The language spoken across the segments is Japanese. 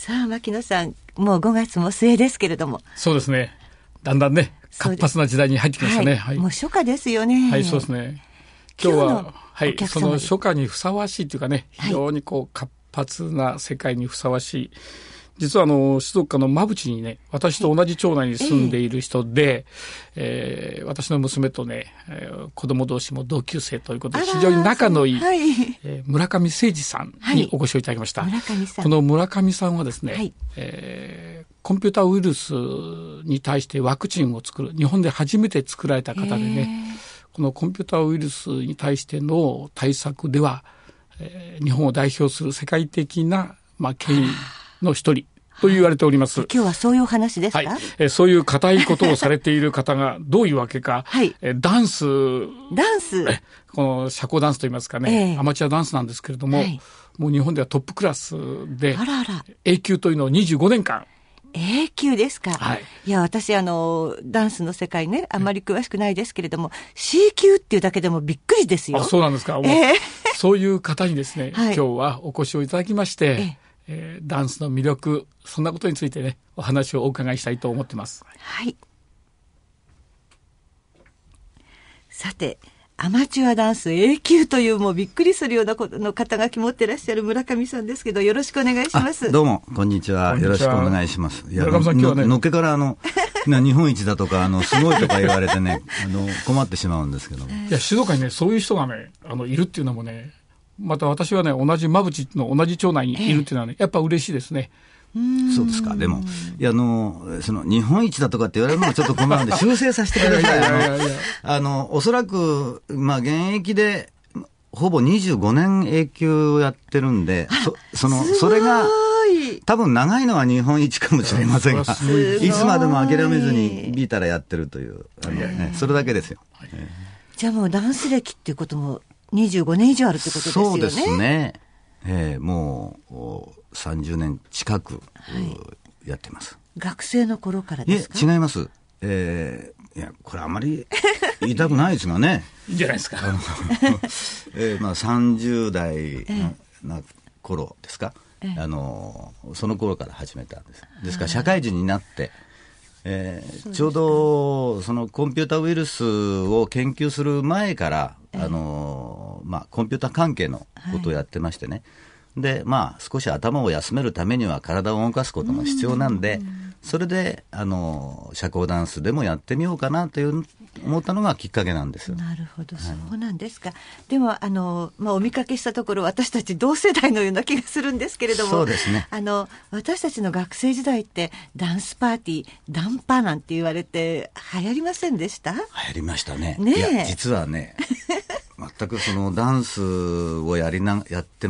さあ牧野さん、もう5月も末ですけれども。 そうですね、だんだんね活発な時代に入ってきましたね。はい、 もう初夏ですよね。 はい、そうですね。今日はその初夏にふさわしいというかね、非常に活発な世界にふさわしい、実は静岡の馬淵にね、私と同じ町内に住んでいる人で、私の娘とね、子供同士も同級生ということで非常に仲のいい、村上誠二さんにお越しをいただきました。 村上さん、 この村上さんはですね、コンピューターウイルスに対してワクチンを作る、日本で初めて作られた方でね、このコンピューターウイルスに対しての対策では、日本を代表する世界的な、権威の一人と言われております。 今日はそういうお話ですか？ はい、そういう固いことをされている方がどういうわけか、ダンス、この社交ダンスといいますかね、アマチュアダンスなんですけれども、もう日本ではトップクラスで、A 級というのを25年間。 A 級ですか？いや、私ダンスの世界ね、あんまり詳しくないですけれども、C 級っていうだけでもびっくりですよ。 あ、そうなんですか。そういう方にですね、今日はお越しをいただきまして、ダンスの魅力、そんなことについてね、お話をお伺いしたいと思ってます。 はい。さて、アマチュアダンス A 級というもうびっくりするようなことの肩書き持ってらっしゃる村上さんですけど、よろしくお願いします。 どうもこんにちは、よろしくお願いします。 村上さん、今日はね、 のっけから日本一だとかすごいとか言われてね困ってしまうんですけども、 いや、静岡にね、そういう人がねいるっていうのもね、また私はね、同じ馬淵の同じ町内にいるっていうのはね、やっぱ嬉しいですね。 そうですか。でもいやその日本一だとかって言われるのはちょっと困るので修正させてください。おそらく現役でほぼ25年永久をやってるんで、それが多分長いのは日本一かもしれませんが、いつまでも諦めずにビータラやってるというそれだけですよ。 じゃあもうダンス歴っていうことも25年以上あるってことですよね。 そうですね。もう30年近くやってます。 学生の頃からですか？ 違います。いや、これあまり言いたくないですがね。 いいんじゃないですか。 30代の頃ですか。その頃から始めたんです。ですから社会人になって、ちょうどそのコンピュータウイルスを研究する前からコンピュータ関係のことをやってましてね、で少し頭を休めるためには体を動かすことも必要なんで、それで社交ダンスでもやってみようかなと思ったのがきっかけなんですよ。 なるほど、そうなんですか。でもお見かけしたところ私たち同世代のような気がするんですけれども、 そうですね。 私たちの学生時代ってダンスパーティー、ダンパなんて言われて流行りませんでした？流行りましたね。いや実はね全くそのダンスをやる原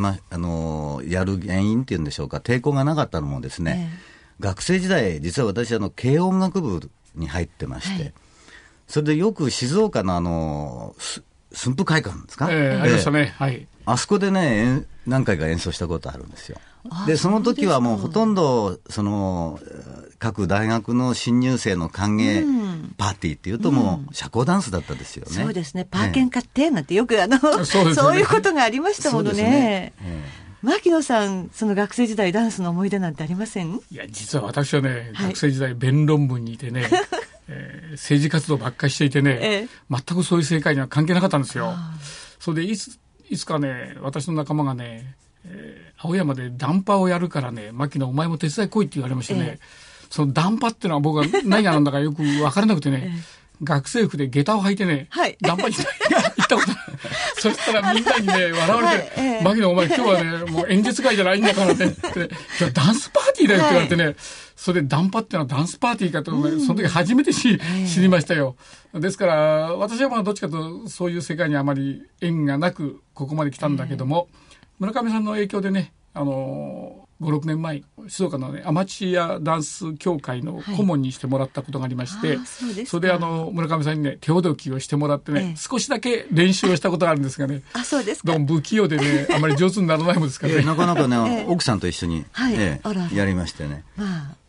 因っていうんでしょうか、抵抗がなかったのもですね、学生時代実は私軽音楽部に入ってまして、それでよく静岡の駿府会館ですか、 ありましたね。 あそこでね何回か演奏したことあるんですよ。でその時はもうほとんど各大学の新入生の歓迎パーティーっていうともう社交ダンスだったですよね。 そうですね。パーケン買ってなんてよくそういうことがありましたものね。牧野さん、その学生時代ダンスの思い出なんてありません？ いや、実は私はね、学生時代弁論部にいてね政治活動ばっかりしていてね、全くそういう世界には関係なかったんですよ。それでいつかね、私の仲間がね、青山でダンパをやるからね、牧野お前も手伝い来いって言われましてね、そのダンパっていうのは僕は何がなんだかよく分からなくてね、学生服で下駄を履いてね、ダンパに行ったことそしたらみんなにね笑われて、牧野お前今日はねもう演説会じゃないんだからねいやダンスパーティーだよって言われてね、それでダンパっていうのはダンスパーティーかと、その時初めて知りましたよ。ですから私はどっちかとそういう世界にあまり縁がなくここまで来たんだけども、村上さんの影響でね、5、6年前静岡の、アマチュアダンス協会の顧問にしてもらったことがありまして、それで村上さんにね手ほどきをしてもらってね、少しだけ練習をしたことがあるんですがね、 そうですか。 どうも不器用でねあまり上手にならないもんですからねなかなかね、奥さんと一緒に、やりましてね、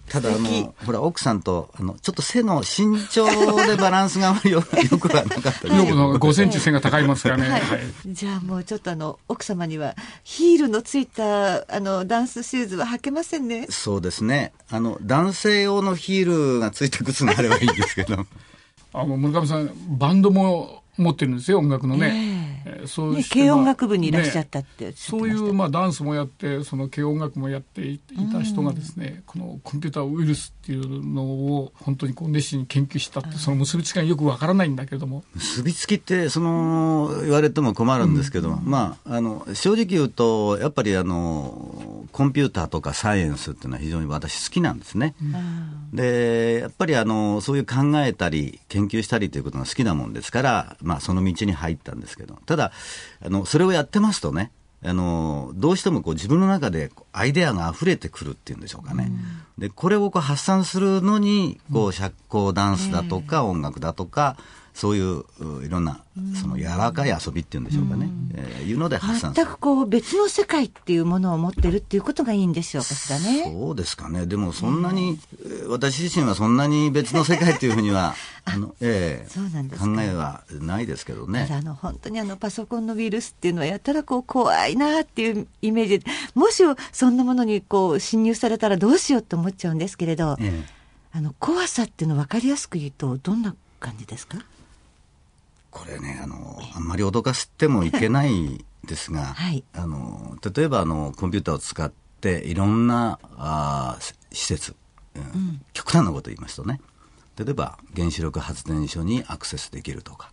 ただほら奥さんとちょっと背の身長でバランスがよくはなかったですけど 5センチ背が高いますからね、 はいはい、じゃあもうちょっと奥様にはヒールのついたダンスシューズは履けませんね。 そうですね、男性用のヒールがついた靴があればいいんですけど村上さんバンドも持ってるんですよ、音楽のね。そうして軽音楽部にいらっしゃったって、 そういうダンスもやってその軽音楽もやっていた人がですね、このコンピューターウイルスっていうのを本当に熱心に研究したって、その結びつきがよくわからないんだけども、 結びつきって言われても困るんですけど、正直言うとやっぱりコンピューターとかサイエンスっていうのは非常に私好きなんですね。でやっぱりそういう考えたり研究したりということが好きなもんですから、その道に入ったんですけど、ただそれをやってますとね、どうしても自分の中でアイデアが溢れてくるっていうんでしょうかね。でこれを発散するのに社交ダンスだとか音楽だとか、そういういろんな柔らかい遊びっていうんでしょうかね、いうので発散する。 全く別の世界っていうものを持ってるっていうことがいいんでしょうかしらね。 そうですかね。でもそんなに、私自身はそんなに別の世界っていうふうにはそうなんですか。 考えはないですけどね。 ただ本当にパソコンのウイルスっていうのはやったら怖いなっていうイメージで、もしそんなものに侵入されたらどうしようと思っちゃうんですけれど、怖さっていうのを分かりやすく言うとどんな感じですか？ これね、あんまり脅かしてもいけないですが、はい、例えばコンピューターを使っていろんな施設、極端なことを言いますとね、例えば原子力発電所にアクセスできるとか、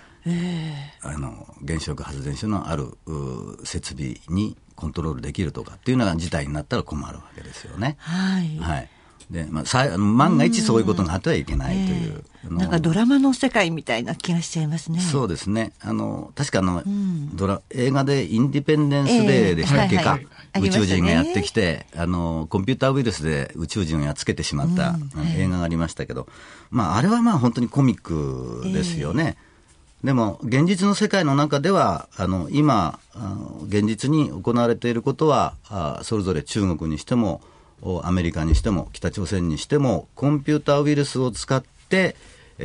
原子力発電所のある設備にコントロールできるとかっていうのが事態になったら困るわけですよね。はい、はい。で万が一そういうことがあってはいけないという、 なんかドラマの世界みたいな気がしちゃいますね。 そうですね。確か映画でインディペンデンスデーでしたっけか、宇宙人がやってきて、コンピューターウイルスで宇宙人をやっつけてしまった、映画がありましたけど、あれは本当にコミックですよね。でも現実の世界の中では今現実に行われていることはそれぞれ中国にしてもアメリカにしても北朝鮮にしてもコンピューターウイルスを使って、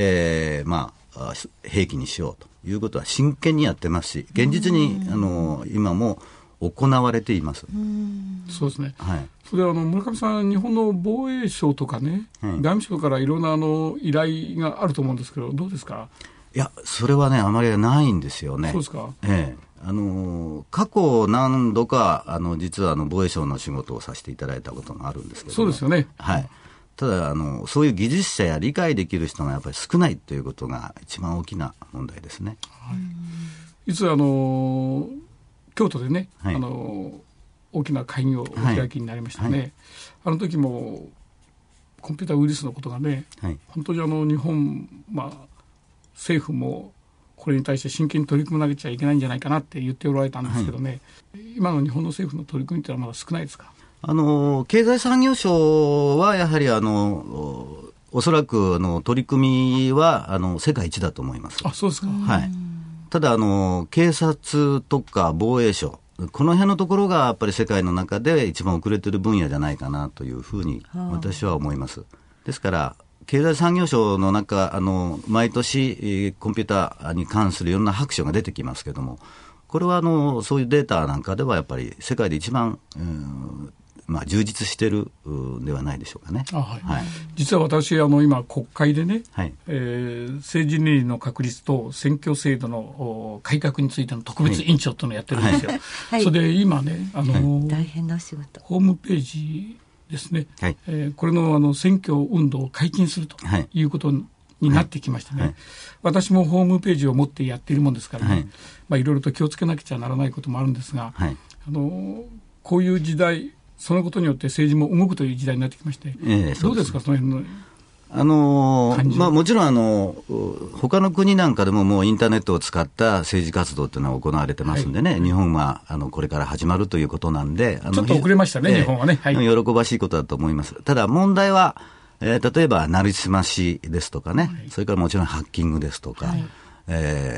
兵器にしようということは真剣にやってますし、現実に今も行われています。 そうですね、はい、それで村上さん、日本の防衛省とかね、外務省からいろんな依頼があると思うんですけど、どうですか？ いや、それはねあまりないんですよね。 そうですか。 過去何度か実は防衛省の仕事をさせていただいたことがあるんですけど、 そうですよね、 はい、ただそういう技術者や理解できる人がやっぱり少ないということが一番大きな問題ですね。 はい、いつ京都でね、はい、大きな会議をお開きになりましたね、はいはい、あの時もコンピューターウイルスのことがね、はい、本当に日本、政府もこれに対して真剣に取り組まなきゃいけないんじゃないかなって言っておられたんですけどね、はい、今の日本の政府の取り組みってのはまだ少ないですか？ 経済産業省はやはりおそらく取り組みは世界一だと思います。 あ、そうですか。 はい、ただ警察とか防衛省、この辺のところがやっぱり世界の中で一番遅れている分野じゃないかなというふうに私は思います。ですから経済産業省の中毎年コンピューターに関するいろんな白書が出てきますけども、これはそういうデータなんかではやっぱり世界で一番、充実しているではないでしょうかね。 はいはい、実は私今国会でね、はい、政治倫理の確立と選挙制度の改革についての特別委員長というのをやってるんですよ、はい、それで今ね大変なお仕事、 ホームページですね、はい、これの選挙運動を解禁するということになってきましたね、はいはい、私もホームページを持ってやっているもんですからね、はい、いろいろと気をつけなきゃならないこともあるんですが、はい、こういう時代、そのことによって政治も動くという時代になってきまして、どうですか、その辺のもちろん他の国なんかでももうインターネットを使った政治活動というのは行われてますんでね、はい、日本はこれから始まるということなんでちょっと遅れましたね、日本はね、 はい、喜ばしいことだと思います。ただ問題は、例えばなりすましですとかね、はい、それからもちろんハッキングですとか、はい、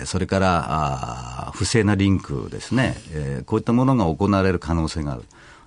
それから不正なリンクですね、こういったものが行われる可能性がある。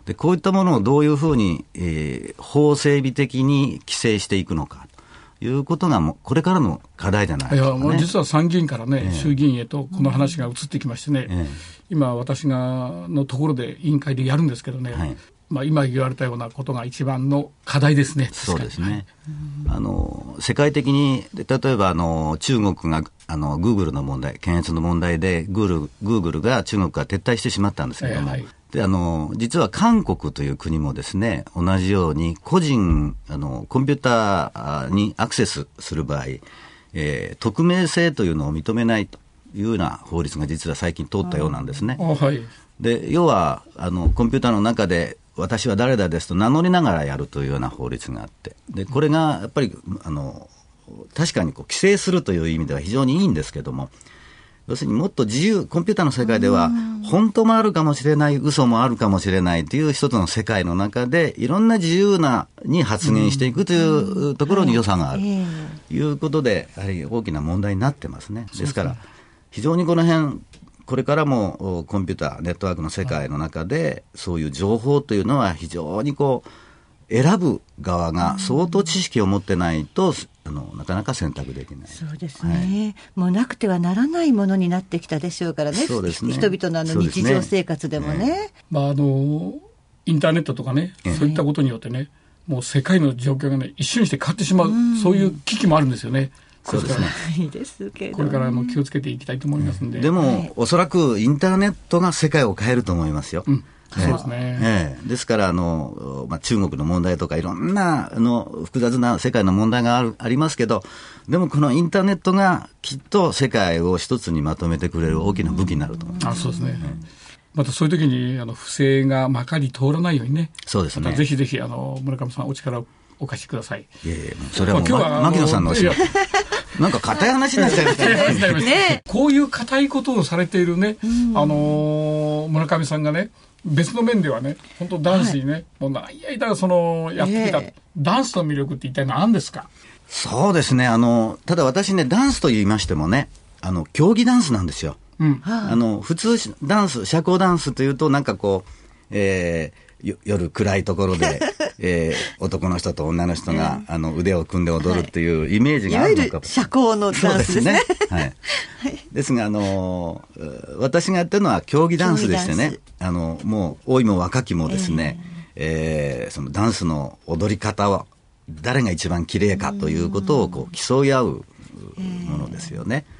でこういったものをどういうふうに、法整備的に規制していくのかということがこれからの課題じゃないですかね。 いや、もう実は参議院からね、衆議院へとこの話が移ってきましてね、今私がのところで委員会でやるんですけどね、今言われたようなことが一番の課題ですね。 そうですね。世界的に例えば中国がグーグルの問題、検閲の問題でグーグルが中国から撤退してしまったんですけども、で実は韓国という国もですね、同じように個人コンピューターにアクセスする場合、匿名性というのを認めないというような法律が実は最近通ったようなんですね。で要はコンピューターの中で私は誰々ですと名乗りながらやるというような法律があって、でこれがやっぱり確かに規制するという意味では非常にいいんですけども、要するにもっと自由、コンピューターの世界では本当もあるかもしれない、嘘もあるかもしれないという一つの世界の中でいろんな自由に発言していくというところに良さがあるということで、やはり大きな問題になってますね。ですから非常にこの辺これからもコンピューターネットワークの世界の中でそういう情報というのは非常に選ぶ側が相当知識を持ってないとなかなか選択できない。 そうですね、もうなくてはならないものになってきたでしょうからね。そうですね、人々の日常生活でもね、 インターネットとかね、そういったことによってね、もう世界の状況がね一瞬にして変わってしまう、そういう危機もあるんですよね。 そうですね。 いいですけど、 これから気をつけていきたいと思いますので、 でも、おそらくインターネットが世界を変えると思いますよ。 そうですね。 ですから中国の問題とかいろんな複雑な世界の問題がありますけど、でもこのインターネットがきっと世界を一つにまとめてくれる大きな武器になると思います。 そうですね。またそういう時に不正がまかり通らないようにね。 そうですね。 またぜひぜひ村上さんお力をお貸しください。 それはもう牧野さんのお仕事。なんか硬い話になっちゃいましたね。こういう硬いことをされているね、村上さんがね、別の面ではね、本当ダンスにね、もう長い間やってきた、ダンスの魅力って一体何ですか？ そうですね。ただ私ね、ダンスと言いましてもね、競技ダンスなんですよ。普通ダンス、社交ダンスというとなんか夜暗いところで、男の人と女の人が、腕を組んで踊るっていうイメージがあるのか、 いわゆる社交のダンスですね。 ですが私がやってるのは競技ダンスでしてね、もう老いも若きもですね、そのダンスの踊り方は誰が一番綺麗かということを競い合うものですよね。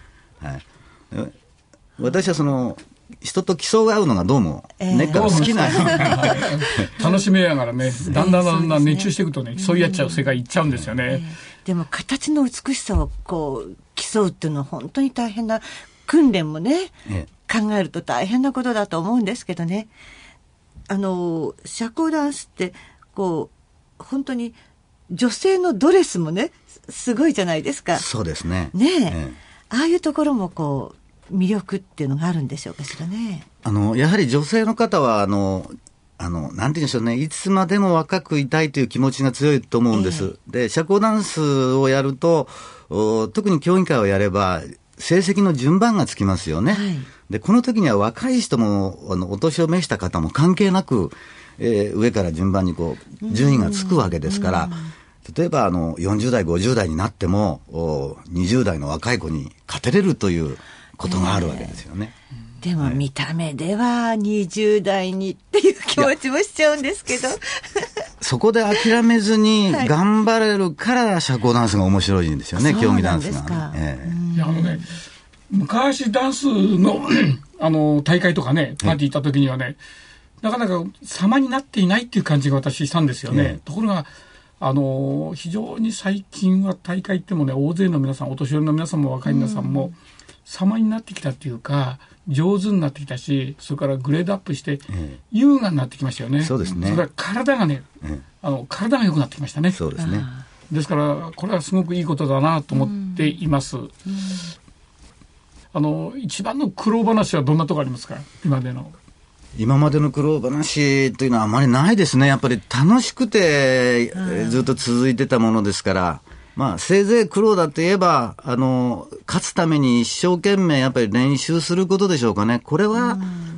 私は人と競い合うのがどうも根っから好きな楽しめながらね、だんだん熱中していくとね、競い合っちゃう世界行っちゃうんですよね。 でも形の美しさを競うっていうのは本当に大変な訓練もね、考えると大変なことだと思うんですけどね。社交ダンスって本当に女性のドレスもねすごいじゃないですか。 そうですね。 ああいうところも魅力っていうのがあるんでしょうかしらね。 やはり女性の方はなんて言うんでしょうね、いつまでも若くいたいという気持ちが強いと思うんです。で社交ダンスをやると特に競技会をやれば成績の順番がつきますよね。でこの時には若い人もお年を召した方も関係なく、上から順番に順位がつくわけですから、例えば40代50代になっても20代の若い子に勝てれるということがあるわけですよね。 でも見た目では20代にっていう気持ちもしちゃうんですけどそこで諦めずに頑張れるから社交ダンスが面白いんですよね。競技ダンスが、 昔ダンスの大会とかねパーティー行った時にはね、なかなか様になっていないっていう感じが私したんですよね。ところが非常に最近は大会行ってもね、大勢の皆さん、お年寄りの皆さんも若い皆さんも様になってきたっていうか、上手になってきたし、それからグレードアップして優雅になってきましたよね。 そうですね。 それから体がね、体が良くなってきましたね。 そうですね。 ですからこれはすごくいいことだなと思っています。一番の苦労話はどんなところありますか？今までの苦労話というのはあまりないですね。やっぱり楽しくてずっと続いてたものですから、せいぜい苦労だと言えば勝つために一生懸命やっぱり練習することでしょうかね。これは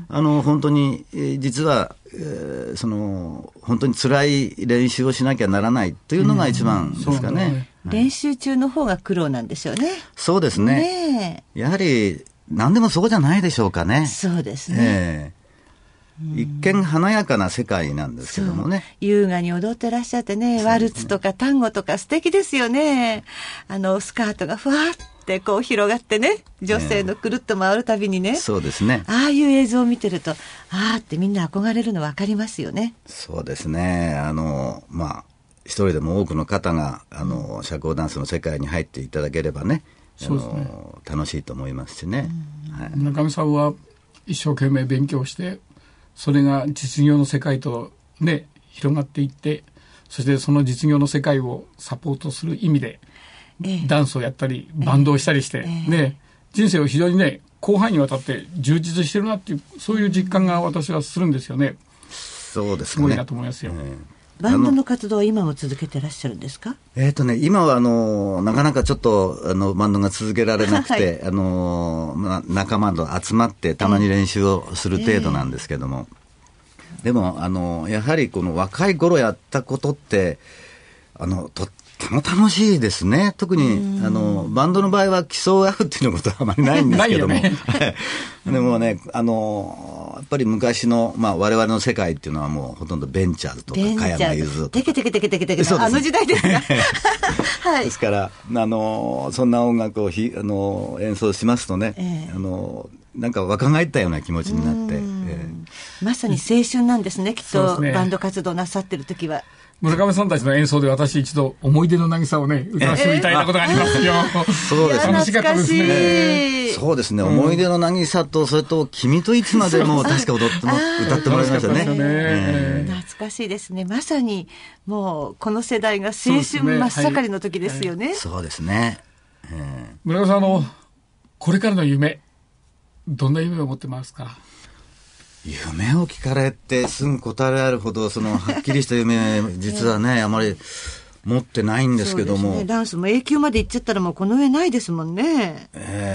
本当に、実は、本当に辛い練習をしなきゃならないというのが一番ですかね。 練習中の方が苦労なんでしょうね。 そうですね。やはり何でもそうじゃないでしょうかね。 そうですね。 一見華やかな世界なんですけどもね。 優雅に踊ってらっしゃってね、ワルツとか単語とか素敵ですよね。スカートがふわってこう広がってね、女性のくるっと回るたびにね。 そうですね。 ああいう映像を見てると、ああってみんな憧れるの分かりますよね。 そうですね。一人でも多くの方が、社交ダンスの世界に入っていただければね、楽しいと思いますしね。 村上さんは一生懸命勉強して、それが実業の世界とね広がっていって、そしてその実業の世界をサポートする意味で、ダンスをやったりバンドをしたりして、ね、人生を非常にね広範囲にわたって充実してるなっていう、そういう実感が私はするんですよね。 そうですね。 すごいなと思いますよ。 バンドの活動は今も続けてらっしゃるんですか？ 今はなかなかちょっとバンドが続けられなくて、仲間と集まってたまに練習をする程度なんですけども、でもやはりこの若い頃やったことってとっても楽しいですね。特にバンドの場合は競い合うっていうことはあまりないんですけども、でもねやっぱり昔の、我々の世界っていうのはもうほとんどベンチャーズとか加山雄三とかテケテケテケテケテケあの時代ですかはい、ですからそんな音楽を演奏しますとね、なんか若返ったような気持ちになって、 まさに青春なんですね、きっと、バンド活動なさってる時は。 村上さんたちの演奏で私一度思い出の渚をね歌わせていただいたことがありますよ。 そうですね。 楽しかったですね。 そうですね。思い出の渚とそれと君といつまでも確か歌ってもらいましたね。 懐かしいですね。まさにもうこの世代が青春真っ盛りの時ですよね。 そうですね。 村上さんこれからの夢、どんな夢を持ってますか？ 夢を聞かれてすぐ答えられるほどはっきりした夢実はねあまり持ってないんですけども、そうですね、 ダンスも永久まで行っちゃったらもうこの上ないですもんね。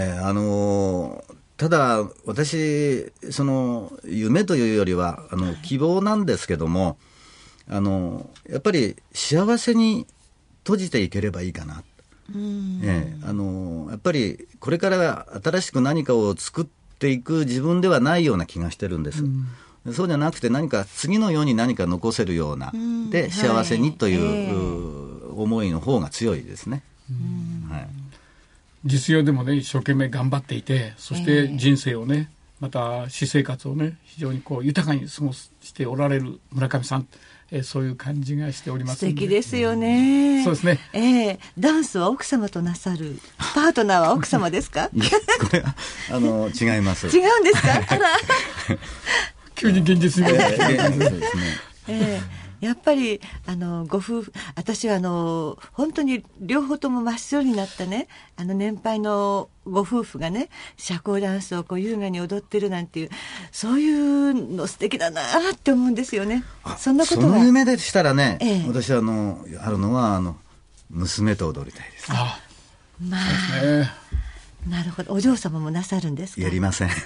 ただ私夢というよりは希望なんですけども、やっぱり幸せに閉じていければいいかな。やっぱりこれから新しく何かを作っていく自分ではないような気がしてるんです。そうじゃなくて何か次のように何か残せるような、で幸せにという思いの方が強いですね。 実業でもね一生懸命頑張っていて、そして人生をねまた私生活をね非常に豊かに過ごしておられる村上さん、そういう感じがしております。 素敵ですよね。 そうですね。 ダンスは奥様となさるパートナーは奥様ですか？ いやこれは違います。 違うんですか？あら急に現実にそうですね。やっぱりご夫婦、私は本当に両方とも真っ白になったね年配のご夫婦がね社交ダンスを優雅に踊ってるなんていう、そういうの素敵だなって思うんですよね。そんなことがその夢でしたらね、私はあるのは娘と踊りたいです。 まあ、なるほど。お嬢様もなさるんですか？ やりません。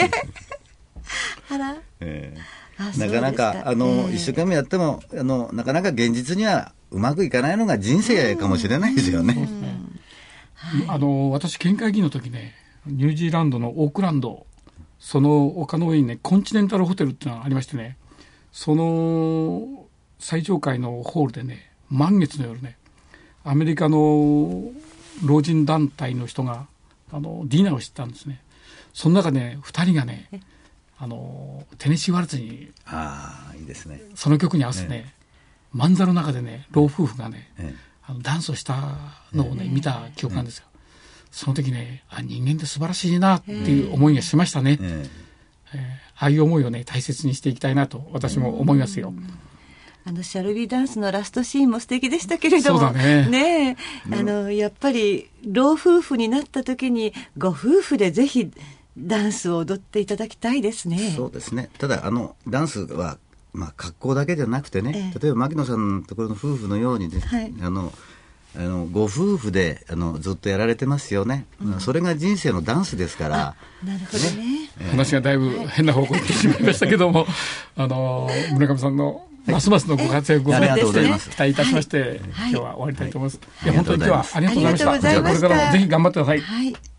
あら、 なかなか一生懸命やってもなかなか現実にはうまくいかないのが人生かもしれないですよね。 私県会議員の時ねニュージーランドのオークランド、その丘の上にねコンチネンタルホテルっていうのがありましてね、その最上階のホールでね満月の夜ねアメリカの老人団体の人がディナーをしてたんですね。その中で、ね、2人がねテネシーワルツにいいですね。 その曲に合わせてね、漫才の中でね老夫婦がね、ダンスをしたのをね、見た記憶なんですよ。その時ね人間って素晴らしいなっていう思いがしましたね。ああいう思いをね大切にしていきたいなと私も思いますよ。 シャルビーダンスのラストシーンも素敵でしたけれども、 そうだね。 やっぱり老夫婦になった時にご夫婦でぜひダンスを踊っていただきたいですね。 そうですね。ただダンスは、格好だけじゃなくてね、例えば牧野さんのところの夫婦のようにね、 ご夫婦でずっとやられてますよね、それが人生のダンスですから。 なるほどね。 話がだいぶ変な方向に行ってしまいましたけども村上さんのますますのご活躍を期待いたしまして、今日は終わりたいと思います。本当に今日はありがとうございました。じゃあこれからもぜひ頑張ってください。